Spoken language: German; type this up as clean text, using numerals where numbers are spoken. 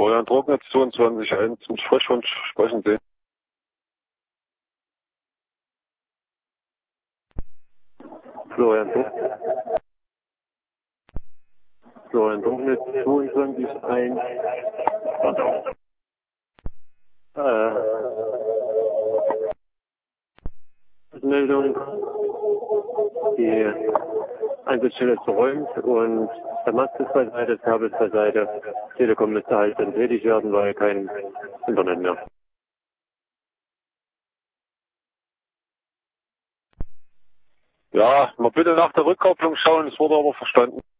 Florian Trognitz, 22.1 mit Frischwunsch sprechen Sie. Florian Trognitz, 22.1. Meldung. Die Einsatzstelle ist geräumt und der Mast ist beiseite, das Kabel ist beiseite. Telekom müsste halt dann tätig werden, weil kein Internet mehr. Ja, mal bitte nach der Rückkopplung schauen, es wurde aber verstanden.